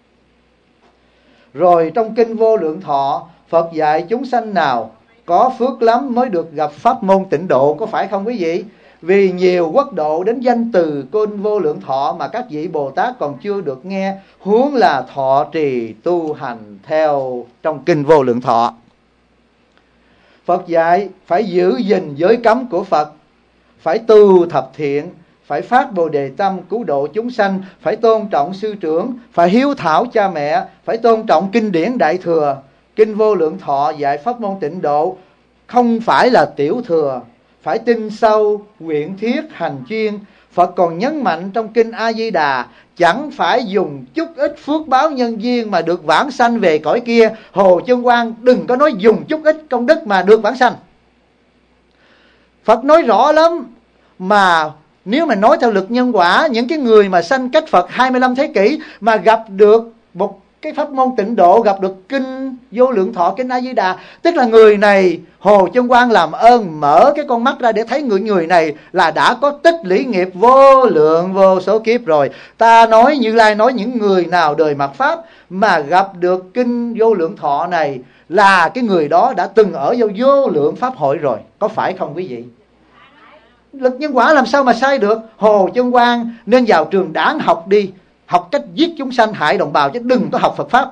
[SPEAKER 1] Rồi trong kinh Vô Lượng Thọ, Phật dạy chúng sanh nào có phước lắm mới được gặp pháp môn tịnh độ, có phải không quý vị? Vì nhiều quốc độ đến danh từ kinh Vô Lượng Thọ mà các vị Bồ Tát còn chưa được nghe, huống là thọ trì tu hành theo trong kinh Vô Lượng Thọ. Phật dạy phải giữ gìn giới cấm của Phật, phải tu thập thiện, phải phát Bồ Đề tâm cứu độ chúng sanh, phải tôn trọng sư trưởng, phải hiếu thảo cha mẹ, phải tôn trọng kinh điển Đại Thừa. Kinh Vô Lượng Thọ dạy pháp môn tịnh độ không phải là tiểu thừa, phải tin sâu, nguyện thiết, hành chuyên. Phật còn nhấn mạnh trong kinh A Di Đà, chẳng phải dùng chút ít phước báo nhân duyên mà được vãng sanh về cõi kia. Hồ Chân Quang đừng có nói dùng chút ít công đức mà được vãng sanh. Phật nói rõ lắm, mà nếu mà nói theo lực nhân quả, những cái người mà sanh cách Phật 25 thế kỷ mà gặp được một cái pháp môn tịnh độ, gặp được kinh Vô Lượng Thọ, kinh A Di Đà, tức là người này Hồ Chân Quang làm ơn mở cái con mắt ra để thấy người này là đã có tích lũy nghiệp vô lượng vô số kiếp rồi. Ta nói, Như Lai nói, những người nào đời mạt pháp mà gặp được kinh Vô Lượng Thọ này là cái người đó đã từng ở vô lượng pháp hội rồi, có phải không quý vị? Lực nhân quả làm sao mà sai được? Hồ Chân Quang nên vào trường Đảng học đi, học cách giết chúng sanh hại đồng bào, chứ đừng có học Phật Pháp.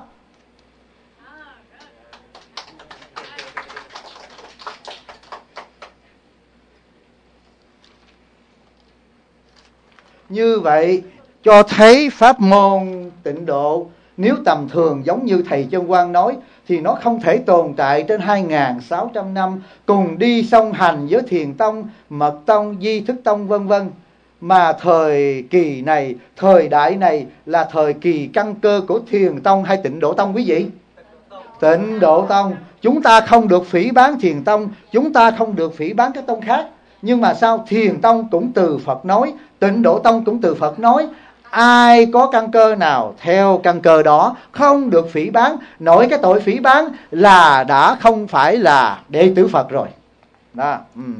[SPEAKER 1] Như vậy cho thấy pháp môn tịnh độ nếu tầm thường giống như thầy Chân Quang nói thì nó không thể tồn tại trên 2.600 năm cùng đi song hành với Thiền Tông, Mật Tông, Di Thức Tông vân vân. Mà thời kỳ này, thời đại này là thời kỳ căn cơ của Thiền Tông hay Tịnh Độ Tông quý vị? Tịnh Độ Tông. Chúng ta không được phỉ báng Thiền Tông, chúng ta không được phỉ báng các tông khác. Nhưng mà sao? Thiền Tông cũng từ Phật nói, Tịnh Độ Tông cũng từ Phật nói. Ai có căn cơ nào theo căn cơ đó, không được phỉ báng. Nổi cái tội phỉ báng là đã không phải là đệ tử Phật rồi đó.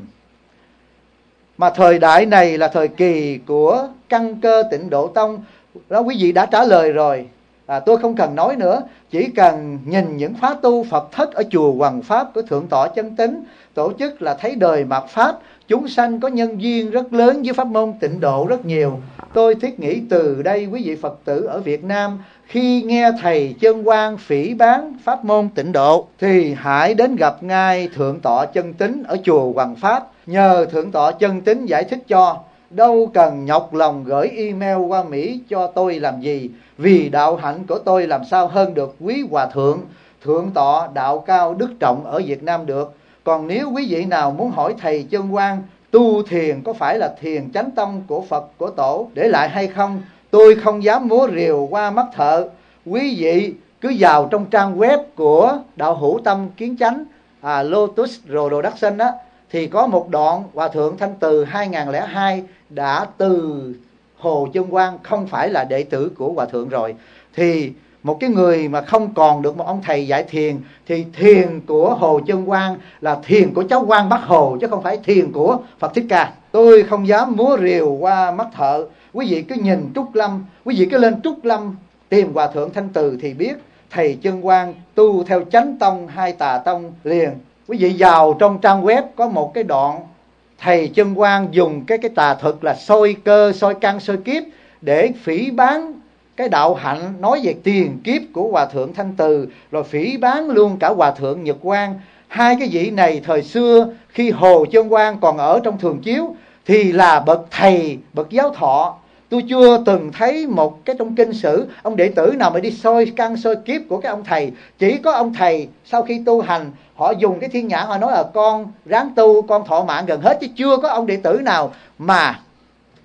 [SPEAKER 1] Mà thời đại này là thời kỳ của căn cơ Tịnh Độ Tông đó, quý vị đã trả lời rồi. Tôi không cần nói nữa, chỉ cần nhìn những khóa tu Phật thất ở chùa Hoằng Pháp của Thượng tọa Chân Tín tổ chức là thấy đời mạt Pháp chúng sanh có nhân duyên rất lớn với pháp môn tịnh độ rất nhiều. Tôi thiết nghĩ từ đây quý vị Phật tử ở Việt Nam khi nghe thầy Chân Quang phỉ báng pháp môn tịnh độ thì hãy đến gặp ngay Thượng tọa Chân Tín ở chùa Hoằng Pháp, nhờ Thượng tọa Chân Tín giải thích cho. Đâu cần nhọc lòng gửi email qua Mỹ cho tôi làm gì, vì đạo hạnh của tôi làm sao hơn được quý hòa thượng Thượng tọa đạo cao đức trọng ở Việt Nam được. Còn nếu quý vị nào muốn hỏi thầy Chân Quang tu thiền có phải là thiền chánh tông của Phật của Tổ để lại hay không, tôi không dám múa rìu qua mắt thợ. Quý vị cứ vào trong trang web của Đạo Hữu Tâm Kiến Chánh, Lotus Production á, thì có một đoạn Hòa Thượng Thanh Từ 2002 đã từ Hồ Chân Quang không phải là đệ tử của Hòa Thượng rồi. Thì một cái người mà không còn được một ông thầy dạy thiền thì thiền của Hồ Chân Quang là thiền của cháu Quang Bắc Hồ, chứ không phải thiền của Phật Thích Ca. Tôi không dám múa rìu qua mắt thợ. Quý vị cứ nhìn Trúc Lâm, quý vị cứ lên Trúc Lâm tìm Hòa Thượng Thanh Từ thì biết thầy Chân Quang tu theo chánh tông hay tà tông liền. Quý vị vào trong trang web có một cái đoạn thầy Chân Quang dùng cái tà thuật là soi cơ, soi căn, soi kiếp để phỉ báng cái đạo hạnh, nói về tiền kiếp của Hòa Thượng Thanh Từ, rồi phỉ báng luôn cả Hòa Thượng Nhật Quang. Hai cái vị này thời xưa khi Hồ Chân Quang còn ở trong Thường Chiếu thì là bậc thầy, bậc giáo thọ. Tôi chưa từng thấy một cái trong kinh sử ông đệ tử nào mà đi soi căn soi kiếp của cái ông thầy. Chỉ có ông thầy sau khi tu hành họ dùng cái thiên nhãn, họ nói là con ráng tu, con thọ mạng gần hết, chứ chưa có ông đệ tử nào mà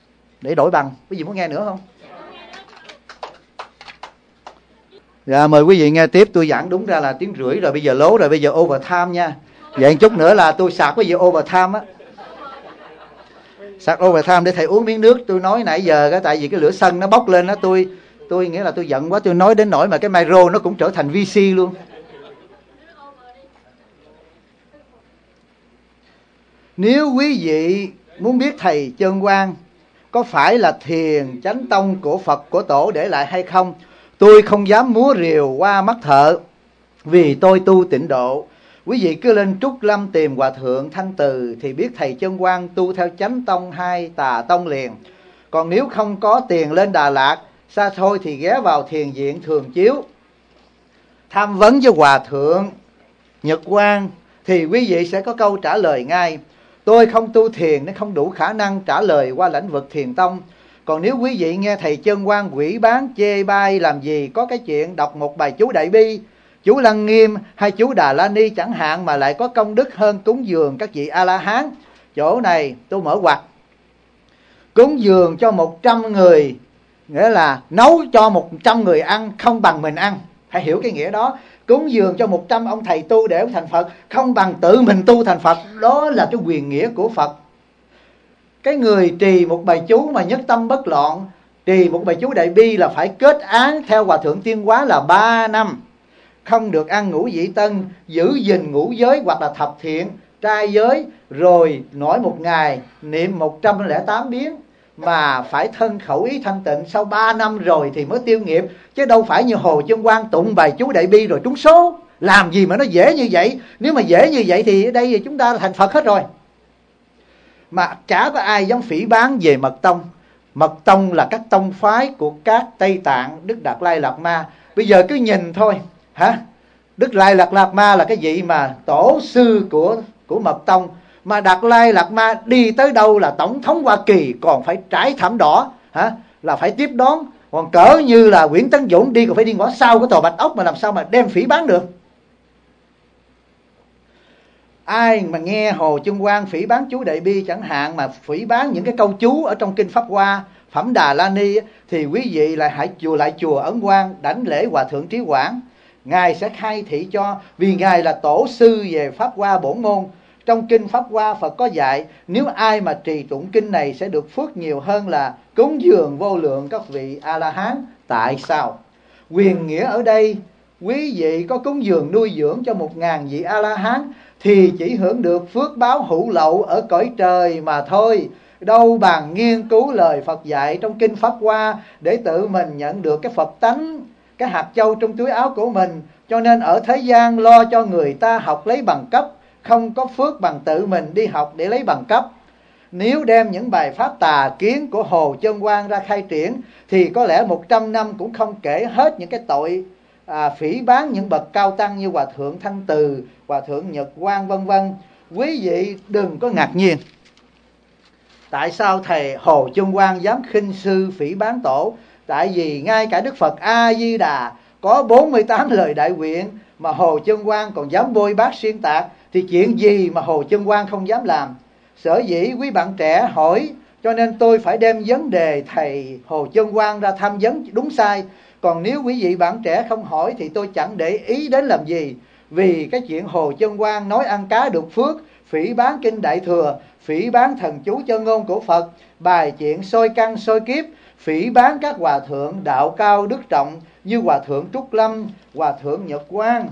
[SPEAKER 1] để đổi bằng. Quý vị muốn nghe nữa không? Dạ, mời quý vị nghe tiếp. Tôi giảng đúng ra là tiếng rưỡi rồi, bây giờ lố rồi, bây giờ overtime nha. Vậy chút nữa là tôi sạc quý vị overtime á. Sạc overtime để thầy uống miếng nước. Tôi nói nãy giờ cái tại vì cái lửa sân nó bốc lên đó, tôi nghĩa là tôi giận quá, tôi nói đến nỗi mà cái micro nó cũng trở thành VC luôn. Nếu quý vị muốn biết thầy Chân Quang có phải là thiền chánh tông của Phật của Tổ để lại hay không, tôi không dám múa rìu qua mắt thợ, vì tôi tu tịnh độ. Quý vị cứ lên Trúc Lâm tìm Hòa Thượng Thanh Từ thì biết thầy Chân Quang tu theo chánh tông hay tà tông liền. Còn nếu không có tiền lên Đà Lạt xa xôi thì ghé vào thiền viện Thường Chiếu tham vấn với Hòa Thượng Nhật Quang thì quý vị sẽ có câu trả lời ngay. Tôi không tu thiền nên không đủ khả năng trả lời qua lĩnh vực thiền tông. Còn nếu quý vị nghe thầy Chân Quang quỷ bán chê bai làm gì có cái chuyện đọc một bài chú Đại Bi, chú Lăng Nghiêm hay chú Đà La Ni chẳng hạn mà lại có công đức hơn cúng dường các vị A-la-hán. Chỗ này tôi mở ngoặt. Cúng dường cho 100 người, nghĩa là nấu cho 100 người ăn không bằng mình ăn. Hãy hiểu cái nghĩa đó. Cúng dường cho 100 ông thầy tu để ông thành Phật không bằng tự mình tu thành Phật. Đó là cái quyền nghĩa của Phật. Cái người trì một bài chú mà nhất tâm bất loạn, trì một bài chú Đại Bi là phải kết án theo Hòa Thượng Tiên Hóa là 3 năm. Không được ăn ngũ vị tân, giữ gìn ngũ giới hoặc là thập thiện, trai giới, rồi mỗi một ngày niệm 108 biến. Mà phải thân khẩu ý thanh tịnh sau 3 năm rồi thì mới tiêu nghiệp. Chứ đâu phải như Hồ Chân Quang tụng bài chú Đại Bi rồi trúng số. Làm gì mà nó dễ như vậy. Nếu mà dễ như vậy thì ở đây thì chúng ta thành Phật hết rồi. Mà chả có ai dám phỉ báng về Mật Tông. Mật Tông là các tông phái của các Tây Tạng, Đức Đạt Lai Lạt Ma. Bây giờ cứ nhìn thôi hả? Đức Lai Lạt Ma là cái vị mà tổ sư của Mật Tông. Mà Đạt Lai Lạt Ma đi tới đâu là tổng thống Hoa Kỳ còn phải trải thảm đỏ hả? Là phải tiếp đón. Còn cỡ như là Nguyễn Tấn Dũng đi còn phải đi ngõ sau của tòa Bạch Ốc, mà làm sao mà đem phỉ báng được. Ai mà nghe Hồ Chân Quang phỉ báng chú Đại Bi chẳng hạn, mà phỉ báng những cái câu chú ở trong Kinh Pháp Hoa, Phẩm Đà La Ni, thì quý vị hãy lại chùa Ấn Quang đảnh lễ Hòa Thượng Trí Quảng. Ngài sẽ khai thị cho, vì Ngài là tổ sư về Pháp Hoa bổn môn. Trong Kinh Pháp Hoa Phật có dạy, nếu ai mà trì tụng kinh này sẽ được phước nhiều hơn là cúng dường vô lượng các vị A-la-hán. Tại sao? Quyền nghĩa ở đây, quý vị có cúng dường nuôi dưỡng cho 1000 vị A-la-hán thì chỉ hưởng được phước báo hữu lậu ở cõi trời mà thôi. Đâu bằng nghiên cứu lời Phật dạy trong Kinh Pháp Hoa để tự mình nhận được cái Phật tánh, cái hạt châu trong túi áo của mình. Cho nên ở thế gian lo cho người ta học lấy bằng cấp, không có phước bằng tự mình đi học để lấy bằng cấp. Nếu đem những bài pháp tà kiến của Hồ Chân Quang ra khai triển thì có lẽ 100 năm cũng không kể hết những cái tội phỉ báng những bậc cao tăng như Hòa Thượng Thanh Từ, Hòa Thượng Nhật Quang vân vân. Quý vị đừng có ngạc nhiên. Tại sao thầy Hồ Chân Quang dám khinh sư phỉ báng tổ? Tại vì ngay cả Đức Phật A Di Đà có 48 lời đại nguyện mà Hồ Chân Quang còn dám bôi bác xuyên tạc, thì chuyện gì mà Hồ Chân Quang không dám làm? Sở dĩ quý bạn trẻ hỏi, cho nên tôi phải đem vấn đề thầy Hồ Chân Quang ra tham vấn đúng sai. Còn nếu quý vị bạn trẻ không hỏi thì tôi chẳng để ý đến làm gì. Vì cái chuyện Hồ Chân Quang nói ăn cá được phước, phỉ báng Kinh Đại Thừa, phỉ báng thần chú chân ngôn của Phật, bài chuyện soi căn soi kiếp, phỉ báng các hòa thượng đạo cao đức trọng như Hòa Thượng Trúc Lâm, Hòa Thượng Nhật Quang,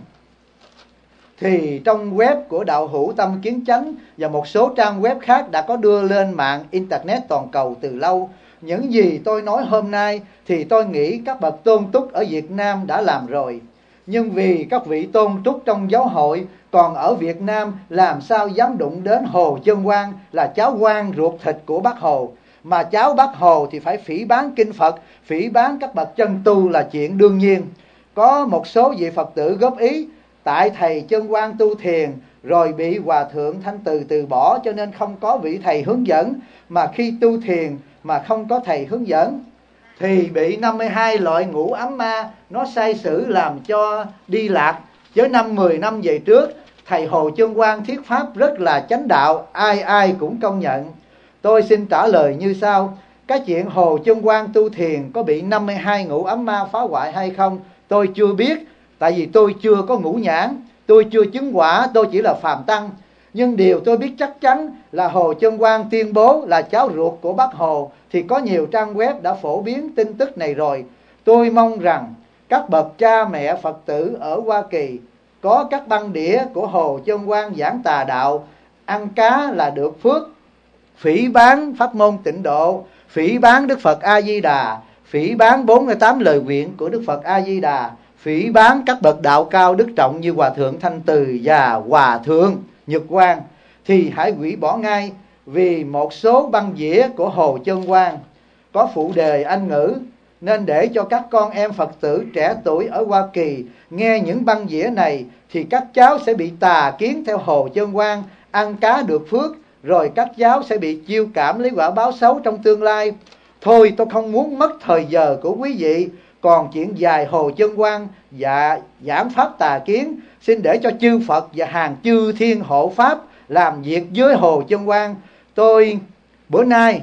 [SPEAKER 1] thì trong web của Đạo Hữu Tâm Kiến Chánh và một số trang web khác đã có đưa lên mạng Internet toàn cầu từ lâu. Những gì tôi nói hôm nay thì tôi nghĩ các bậc tôn túc ở Việt Nam đã làm rồi. Nhưng vì các vị tôn túc trong giáo hội còn ở Việt Nam, làm sao dám đụng đến Hồ Chân Quang là cháu quan ruột thịt của Bác Hồ. Mà cháu Bác Hồ thì phải phỉ báng kinh Phật, phỉ báng các bậc chân tu là chuyện đương nhiên. Có một số vị Phật tử góp ý, tại thầy Chân Quang tu thiền rồi bị Hòa Thượng Thanh Từ từ bỏ, cho nên không có vị thầy hướng dẫn. Mà khi tu thiền mà không có thầy hướng dẫn thì bị 52 loại ngũ ấm ma nó sai sử làm cho đi lạc. Chứ 5-10 năm về trước, thầy Hồ Chân Quang thuyết pháp rất là chánh đạo, ai ai cũng công nhận. Tôi xin trả lời như sau. cái chuyện Hồ Chân Quan tu thiền có bị 52 ngũ ấm ma phá hoại hay không, tôi chưa biết. Tại vì tôi chưa có ngũ nhãn, tôi chưa chứng quả, tôi chỉ là phàm tăng. Nhưng điều tôi biết chắc chắn là Hồ Chân Quan tuyên bố là cháu ruột của Bác Hồ, thì có nhiều trang web đã phổ biến tin tức này rồi. Tôi mong rằng các bậc cha mẹ Phật tử ở Hoa Kỳ có các băng đĩa của Hồ Chân Quan giảng tà đạo, ăn cá là được phước, phỉ báng pháp môn tịnh độ, phỉ báng Đức Phật A Di Đà, phỉ báng 48 lời nguyện của Đức Phật A Di Đà, phỉ báng các bậc đạo cao đức trọng như Hòa Thượng Thanh Từ và Hòa Thượng Nhật Quang, thì hãy hủy bỏ ngay. Vì một số băng dĩa của Hồ Chân Quan có phụ đề Anh ngữ, nên để cho các con em Phật tử trẻ tuổi ở Hoa Kỳ nghe những băng dĩa này thì các cháu sẽ bị tà kiến theo Hồ Chân Quan, ăn cá được phước, rồi các cháu sẽ bị chiêu cảm lấy quả báo xấu trong tương lai. Thôi tôi không muốn mất thời giờ của quý vị, còn chuyện dài Hồ Chân Quan và giảng pháp tà kiến, xin để cho chư Phật và hàng chư thiên hộ pháp làm việc với Hồ Chân Quan. Tôi bữa nay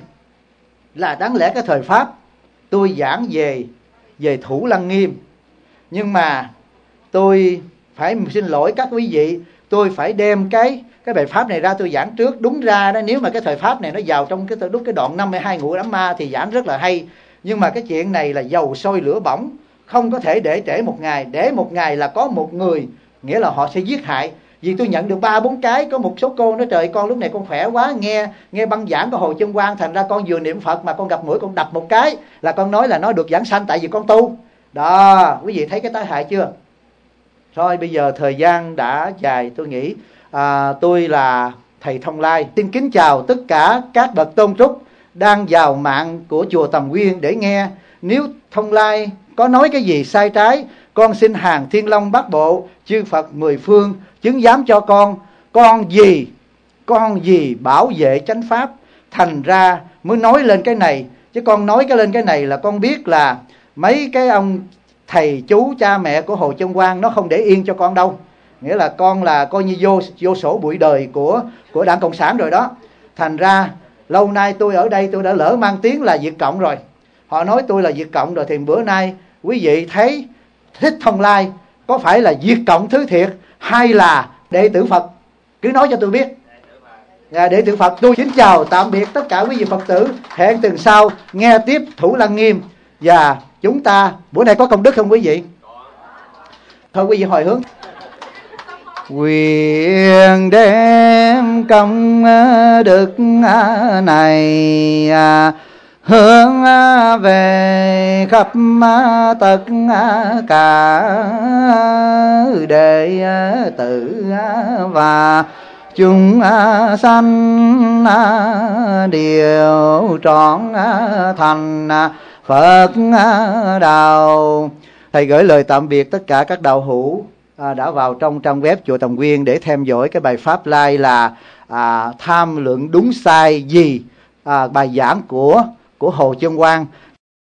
[SPEAKER 1] là đáng lẽ cái thời pháp tôi giảng về Thủ Lăng Nghiêm, nhưng mà tôi phải xin lỗi các quý vị, tôi phải đem cái bài pháp này ra tôi giảng trước. Đúng ra đó, nếu mà cái thời pháp này nó vào trong cái đoạn 52 ngũ ấm ma thì giảng rất là hay, nhưng mà cái chuyện này là dầu sôi lửa bỏng, không có thể để trễ một ngày. Để một ngày là có một người, nghĩa là họ sẽ giết hại. Vì tôi nhận được 3-4 cái, có một số cô nói trời con lúc này con khỏe quá, nghe băng giảng của Hồ Chân Quan, thành ra con vừa niệm Phật mà con gặp mũi con đập một cái là con nói là nó được giảng sanh tại vì con tu. Đó, quý vị thấy cái tai hại chưa? Thôi bây giờ thời gian đã dài, tôi nghĩ tôi là thầy Thông Lai, xin kính chào tất cả các bậc tôn trúc đang vào mạng của chùa Tầm Nguyên để nghe. Nếu Thông Lai có nói cái gì sai trái, con xin hàng Thiên Long Bát Bộ, chư Phật mười phương chứng giám cho con. Con gì bảo vệ chánh pháp, thành ra mới nói lên cái này. Chứ con nói lên cái này là con biết là mấy cái ông thầy chú cha mẹ của Hồ Chân Quan nó không để yên cho con đâu. Nghĩa là con là coi như vô sổ bụi đời của Đảng Cộng sản rồi đó. Thành ra lâu nay tôi ở đây tôi đã lỡ mang tiếng là Việt Cộng rồi. Họ nói tôi là Việt Cộng rồi, thì bữa nay quý vị thấy Thích Thông Lai có phải là Việt Cộng thứ thiệt hay là đệ tử Phật? Cứ nói cho tôi biết. Đệ tử Phật. Tôi xin chào tạm biệt tất cả quý vị Phật tử. Hẹn tuần sau nghe tiếp Thủ Lăng Nghiêm. Và chúng ta bữa nay có công đức không quý vị? Thôi quý vị hồi hướng. Nguyện đem công đức này hướng về khắp tất cả đệ tử và chúng sanh đều trọn thành Phật đạo. Thầy gửi lời tạm biệt tất cả các đạo hữu đã vào trong trang web chùa Tầm Nguyên để theo dõi cái bài pháp live là tham luận đúng sai gì bài giảng của Hồ Chân Quan.